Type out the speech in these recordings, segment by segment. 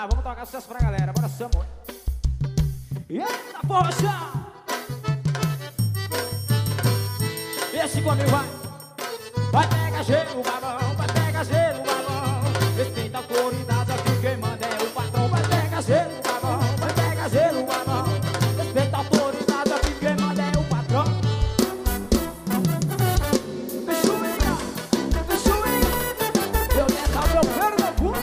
lá, vamos tocar sucesso pra galera. Bora, Samu. Eita, poxa! Esse comigo vai. Vai pegar gelo, balão, vai pegar gelo, balão. Respeita a autoridade, aqui quem manda é o patrão. Vai pegar gelo, balão, vai pegar gelo, balão. Respeita a autoridade, aqui quem manda é o patrão. Deixa eu ir, eu nessa meu pelo no cu.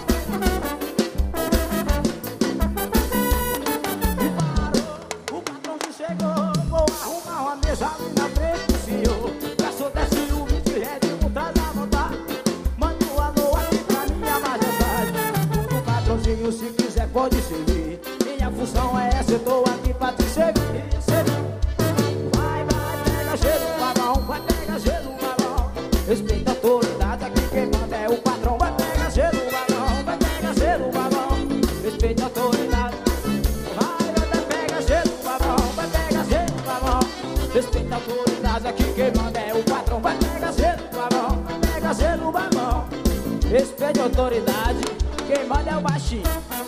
E parou, o patrão que chegou. Vou arrumar uma mesa ali na frente do senhor. Peço desce o vídeo, rede, não traz a vontade. Manda um alô aqui pra minha majestade. Todo patrãozinho, se quiser pode servir. Minha função é essa, eu tô aqui pra te servir. Vai, pega gelo, balão, vai pegar gelo, balão. Respeita a autoridade, aqui quem manda é o patrão. Vai pegar gelo, balão, vai pegar gelo, balão. Respeita a autoridade. Vai, pega gelo, balão, vai pegar gelo, balão. Respeita a autoridade, aqui quem manda é o patrão. Vai pegar gelo, balão, vai pegar gelo, balão. Respeite a autoridade, quem manda é o baixinho.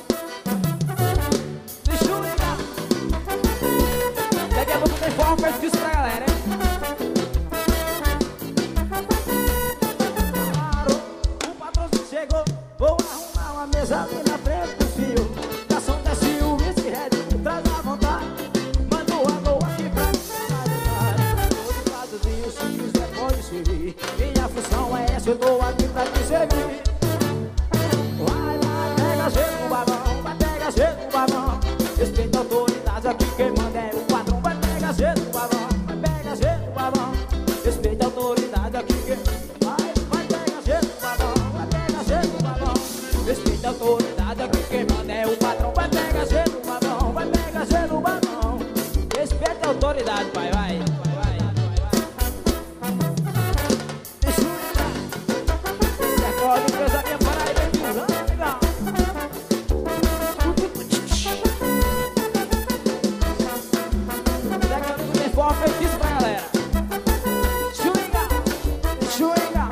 Deixa eu ligar. Daqui a pouco tem forma perfis pra galera, hein? Parou, o patrão chegou. Vou arrumar uma mesa ali na frente do senhor. Garçom desce o whisky, red, traz a vontade. Manda um alô aqui pra mim. Todo patrãozinho, se quiser pode servir. Minha função é essa, eu tô aqui pra te servir. Vai, pega gelo, balão, vai pegar gelo, balão. Respeita a autoridade, aqui quem manda é o patrão. Vai pegar gelo, balão, vai pegar gelo, balão. Respeita a autoridade, aqui quem... Vai pegar gelo, balão, vai pegar gelo, balão. Respeita a autoridade, aqui quem manda é o patrão. Vai pegar gelo, balão, vai pegar gelo, balão. Respeita a autoridade, pai, vai. Deixa eu ligar. Esse acorde, coisa minha Paraíba aqui, legal. Daqui a pouco tem forma feitiço pra galera. Chuinga, chuinga.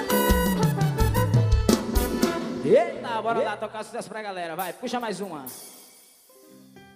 Eita, bora lá tocar sucesso pra galera. Vai, puxa mais uma.